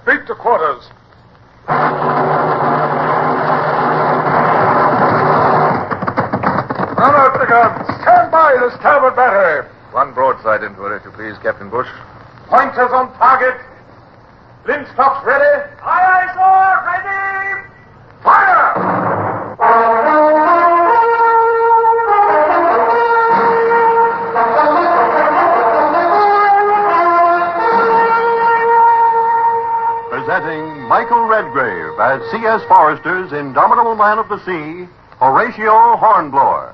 Beat to quarters. Run out the guns. Stand by the starboard battery. One broadside into her, if you please, Captain Bush. Pointers on target. Linstocks ready. Aye, aye, sir. Ready. Fire! Presenting Michael Redgrave as C.S. Forrester's Indomitable Man of the Sea, Horatio Hornblower.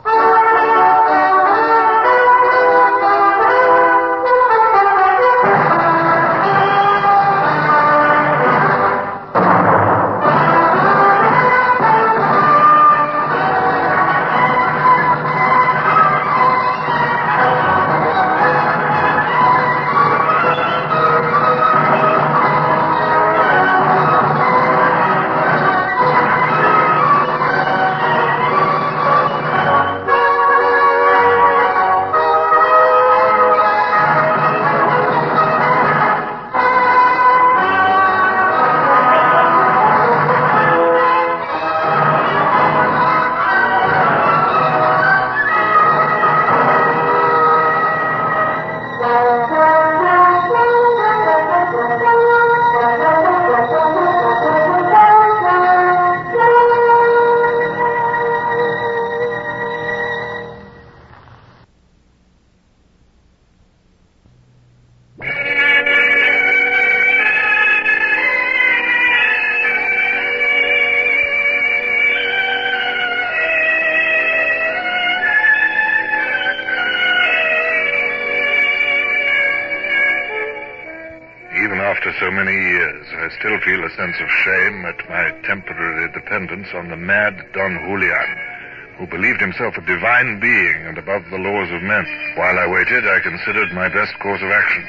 After so many years, I still feel a sense of shame at my temporary dependence on the mad Don Julian, who believed himself a divine being and above the laws of men. While I waited, I considered my best course of action.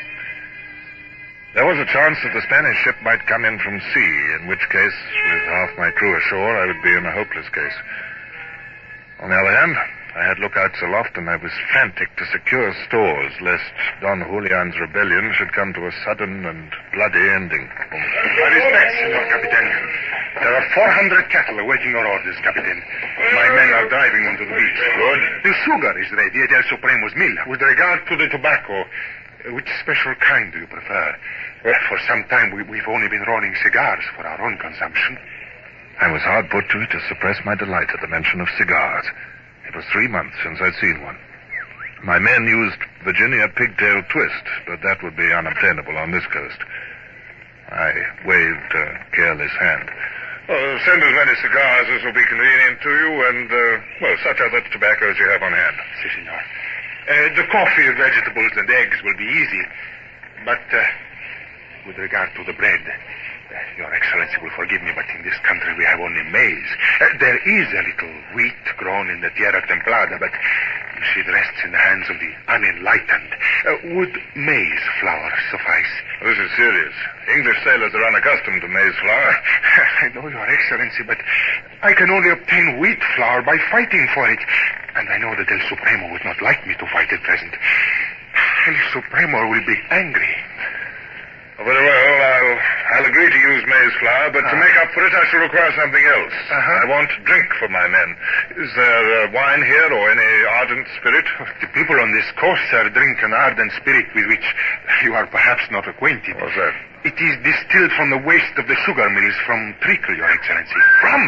There was a chance that the Spanish ship might come in from sea, in which case, with half my crew ashore, I would be in a hopeless case. On the other hand, I had lookouts aloft, and I was frantic to secure stores, lest Don Julian's rebellion should come to a sudden and bloody ending. My respects, Senor Capitan. There are 400 cattle awaiting your orders, Capitan. My men are driving them to the beach. Good. The sugar is ready at El Supremo's mill. With regard to the tobacco, which special kind do you prefer? For some time, we've only been rolling cigars for our own consumption. I was hard put to it to suppress my delight at the mention of cigars. It was 3 months since I'd seen one. My men used Virginia pigtail twist, but that would be unobtainable on this coast. I waved a careless hand. Oh, send as many cigars as will be convenient to you, and, such other tobacco as you have on hand. Si, senor. The coffee, vegetables, and eggs will be easy. But, with regard to the bread, Your Excellency will forgive me, but in this country we have only maize. There is a little wheat grown in the Tierra Templada, but you see, it rests in the hands of the unenlightened. Would maize flour suffice? This is serious. English sailors are unaccustomed to maize flour. I know, Your Excellency, but I can only obtain wheat flour by fighting for it. And I know that El Supremo would not like me to fight at present. El Supremo will be angry. Very well, I'll agree to use maize flour, but to make up for it, I shall require something else. I want drink for my men. Is there wine here or any ardent spirit? The people on this coast, sir, drink an ardent spirit with which you are perhaps not acquainted. What's that? It is distilled from the waste of the sugar mills from Treacle, Your Excellency.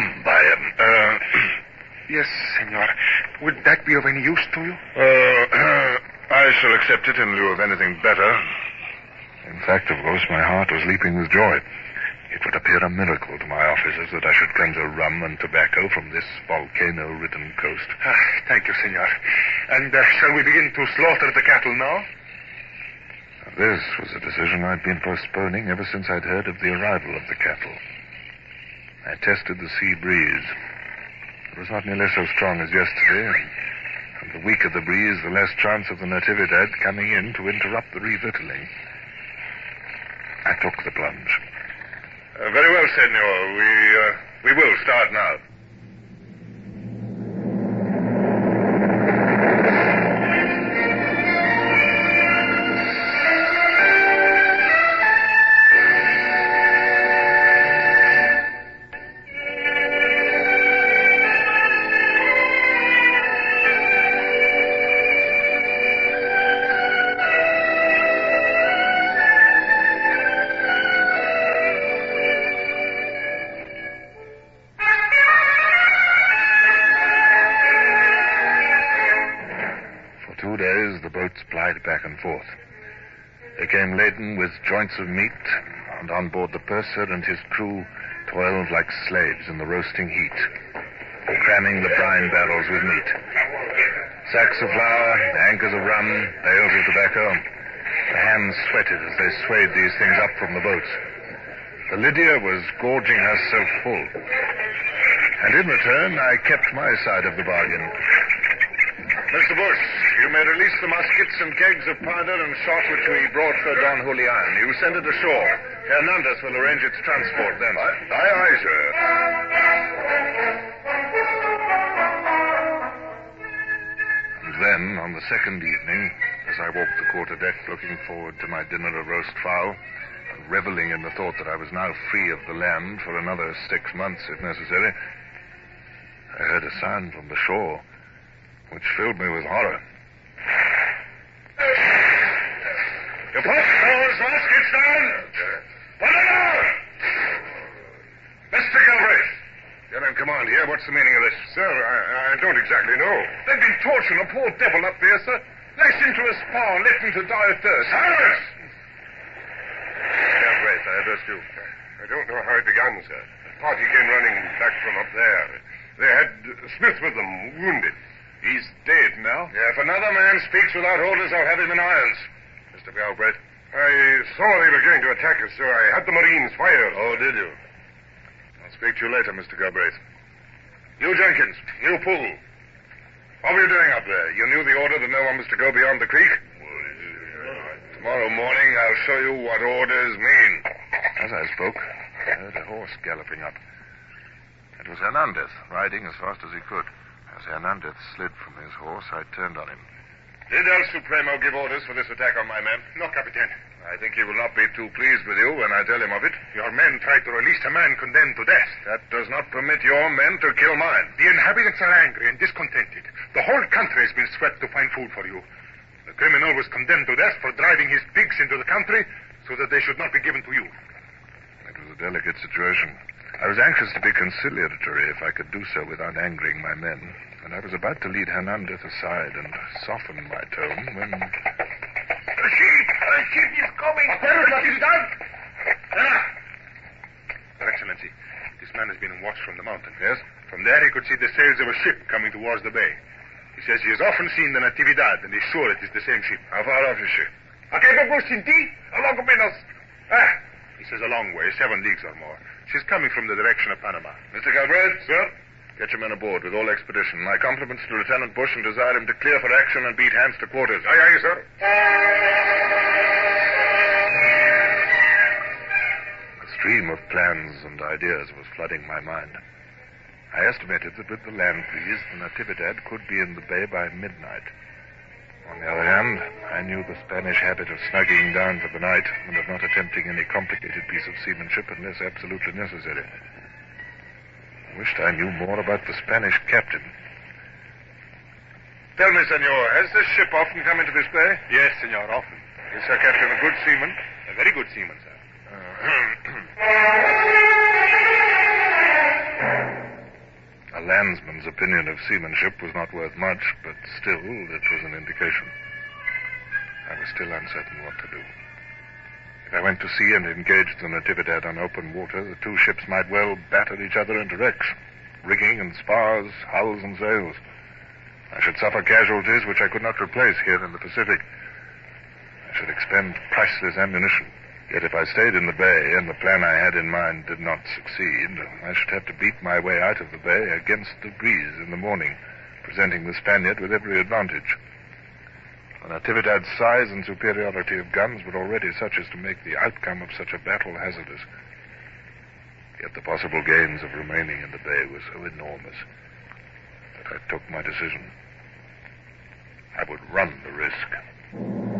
Yes, senor. Would that be of any use to you? I shall accept it in lieu of anything better. In fact, of course, my heart was leaping with joy. It would appear a miracle to my officers that I should conjure rum and tobacco from this volcano-ridden coast. Thank you, senor. And shall we begin to slaughter the cattle now? This was a decision I'd been postponing ever since I'd heard of the arrival of the cattle. I tested the sea breeze. It was not nearly so strong as yesterday, and the weaker the breeze, the less chance of the Natividad coming in to interrupt the revictualling. I took the plunge. Very well, senor. We will start now. plied back and forth. They came laden with joints of meat, and on board the purser and his crew toiled like slaves in the roasting heat, cramming the brine barrels with meat. Sacks of flour, anchors of rum, bales of tobacco. The hands sweated as they swayed these things up from the boats. The Lydia was gorging herself full. And in return, I kept my side of the bargain. Mr. Bush, you may release the muskets and kegs of powder and shot which we brought for Don Julian. You send it ashore. Hernandez will arrange its transport then. Aye, aye, sir. And then, on the second evening, as I walked the quarterdeck looking forward to my dinner of roast fowl, and reveling in the thought that I was now free of the land for another 6 months, if necessary, I heard a sound from the shore which filled me with horror. You put those muskets down! Put them down! Mr. Galbraith, you're in command here. What's the meaning of this? Sir, I don't exactly know. They've been torturing a poor devil up there, sir. Lashed into a spar and left him to die of thirst. Silence! Galbraith, I address you. I don't know how it began, sir. The party came running back from up there. They had Smith with them, wounded. He's dead now. Yeah, if another man speaks without orders, I'll have him in irons. Mr. Galbraith. I saw they were going to attack us, so I had the Marines fire. Oh, did you? I'll speak to you later, Mr. Galbraith. You, Jenkins. You, Poole. What were you doing up there? You knew the order that no one was to go beyond the creek? Tomorrow morning, I'll show you what orders mean. As I spoke, I heard a horse galloping up. It was Hernandez, riding as fast as he could. As Hernandez slid from his horse, I turned on him. Did El Supremo give orders for this attack on my men? No, Capitan. I think he will not be too pleased with you when I tell him of it. Your men tried to release a man condemned to death. That does not permit your men to kill mine. The inhabitants are angry and discontented. The whole country has been swept to find food for you. The criminal was condemned to death for driving his pigs into the country so that they should not be given to you. It was a delicate situation. I was anxious to be conciliatory if I could do so without angering my men, and I was about to lead Hernandez aside and soften my tone when... The ship is coming. What is done? Your Excellency, this man has been watched from the mountain. Yes? From there he could see the sails of a ship coming towards the bay. He says he has often seen the Natividad and is sure it is the same ship. How far off is she? Along menos. He says a long way, 7 leagues or more. She's coming from the direction of Panama. Mr. Galbraith? Sir? Get your men aboard with all expedition. My compliments to Lieutenant Bush and desire him to clear for action and beat hands to quarters. Aye, aye, sir. A stream of plans and ideas was flooding my mind. I estimated that with the land breeze, the Natividad could be in the bay by midnight. On the other hand, I knew the Spanish habit of snugging down for the night and of not attempting any complicated piece of seamanship unless absolutely necessary. I wished I knew more about the Spanish captain. Tell me, senor, has this ship often come into this bay? Yes, senor, often. Is her captain a good seaman? A very good seaman, sir. A landsman's opinion of seamanship was not worth much, but still, it was an indication. I was still uncertain what to do. If I went to sea and engaged the Natividad on open water, the two ships might well batter each other into wrecks. Rigging and spars, hulls and sails. I should suffer casualties which I could not replace here in the Pacific. I should expend priceless ammunition. Yet if I stayed in the bay and the plan I had in mind did not succeed, I should have to beat my way out of the bay against the breeze in the morning, presenting the Spaniard with every advantage. The Natividad's size and superiority of guns were already such as to make the outcome of such a battle hazardous. Yet the possible gains of remaining in the bay were so enormous that I took my decision. I would run the risk.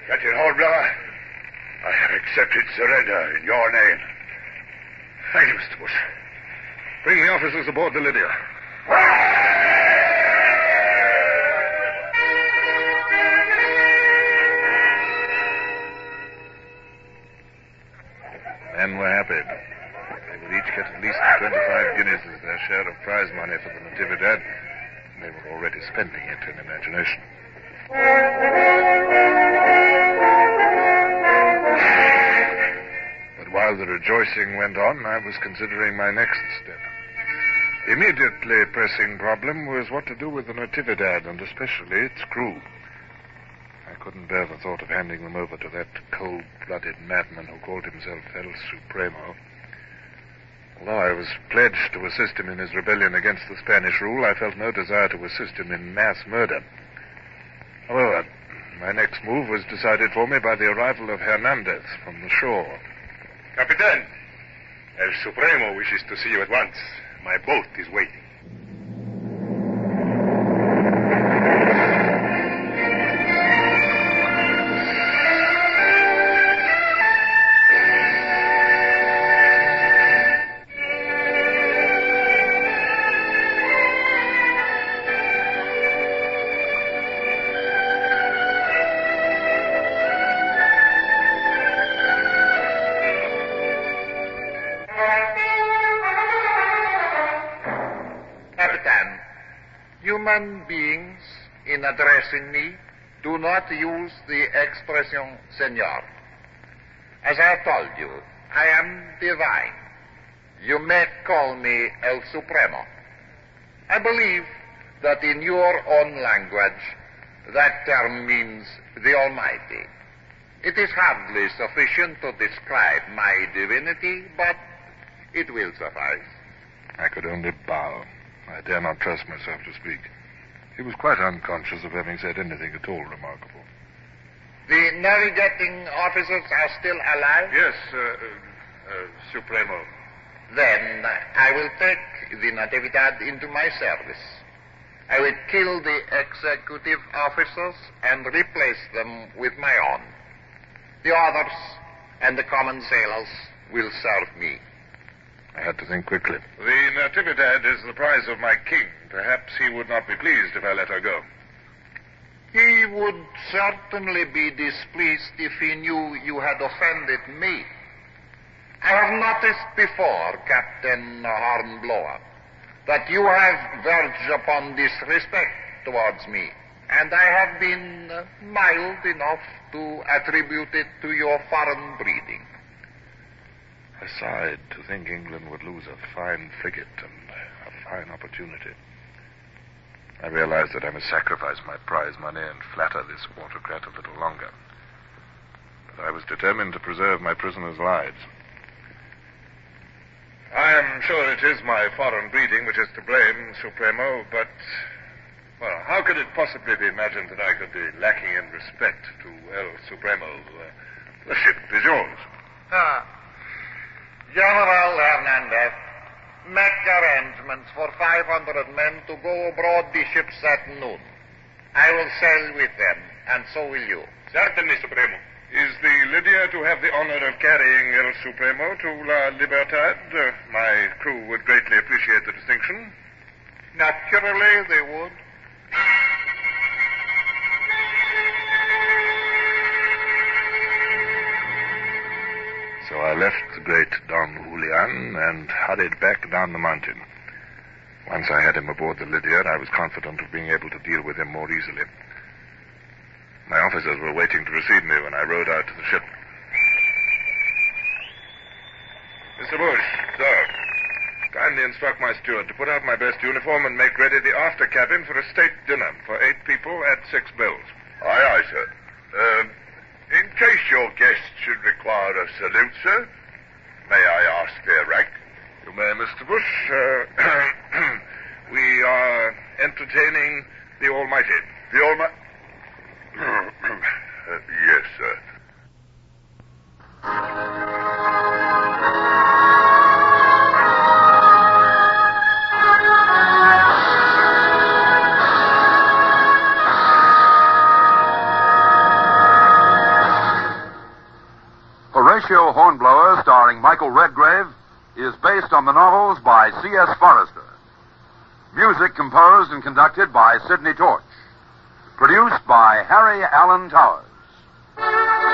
Captain Hornblower, I have accepted surrender in your name. Thank you, Mr. Bush. Bring the officers aboard the Lydia. Men were happy. They would each get at least 25 guineas as their share of prize money for the Natividad. They were already spending it in imagination. But while the rejoicing went on, I was considering my next step. The immediately pressing problem was what to do with the Natividad, and especially its crew. I couldn't bear the thought of handing them over to that cold-blooded madman who called himself El Supremo. Although I was pledged to assist him in his rebellion against the Spanish rule, I felt no desire to assist him in mass murder. However, my next move was decided for me by the arrival of Hernandez from the shore. Capitan, El Supremo wishes to see you at once. My boat is waiting. Human beings, in addressing me, do not use the expression senor. As I have told you, I am divine. You may call me El Supremo. I believe that in your own language, that term means the Almighty. It is hardly sufficient to describe my divinity, but it will suffice. I could only bow. I dare not trust myself to speak. He was quite unconscious of having said anything at all remarkable. The navigating officers are still alive? Yes, Supremo. Then I will take the Natividad into my service. I will kill the executive officers and replace them with my own. The others and the common sailors will serve me. I had to think quickly. The Natividad is the prize of my king. Perhaps he would not be pleased if I let her go. He would certainly be displeased if he knew you had offended me. I have noticed before, Captain Hornblower, that you have verged upon disrespect towards me, and I have been mild enough to attribute it to your foreign breeding. I sighed to think England would lose a fine frigate and a fine opportunity. I realized that I must sacrifice my prize money and flatter this autocrat a little longer. But I was determined to preserve my prisoners' lives. I am sure it is my foreign breeding which is to blame, Supremo, but, well, how could it possibly be imagined that I could be lacking in respect to El Supremo? The ship is yours. General Hernandez, make arrangements for 500 men to go aboard the ships at noon. I will sail with them, and so will you. Certainly, Supremo. Is the Lydia to have the honor of carrying El Supremo to La Libertad? My crew would greatly appreciate the distinction. Naturally, they would. So I left the great Don Julian and hurried back down the mountain. Once I had him aboard the Lydia, I was confident of being able to deal with him more easily. My officers were waiting to receive me when I rowed out to the ship. Mr. Bush, sir, kindly instruct my steward to put out my best uniform and make ready the after cabin for a state dinner for 8 people at 6 bells. Aye, aye, sir. In case your guests should require a salute, sir, may I ask their rank? You may, Mr. Bush. We are entertaining the Almighty. The Almighty? Yes, sir. starring Michael Redgrave, is based on the novels by C.S. Forrester. Music composed and conducted by Sidney Torch. Produced by Harry Allen Towers.